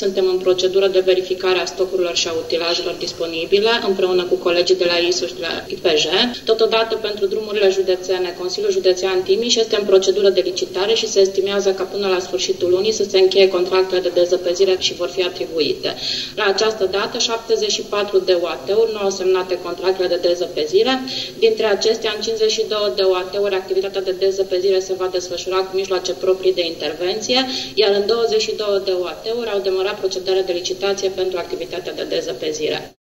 suntem în procedură de verificare a stocurilor și a utilajelor disponibile, împreună cu colegii de la ISU și de la IPJ. Totodată, pentru drumurile județene, Consiliul Județean Timiș este în procedură de licitare și se estimează ca până la sfârșitul lunii să se încheie contractele de dezăpezire și vor fi atribuite. La această dată, 74 de UAT-uri nu au semnate contractele de dezăpezire. Dintre acestea, în 52 de UAT-uri, activitatea de dezăpezire se va desfășura cu mijloace proprii de intervenție, iar în 22 de UAT-uri au demarat procedarea de licitație pentru activitatea de dezăpezire.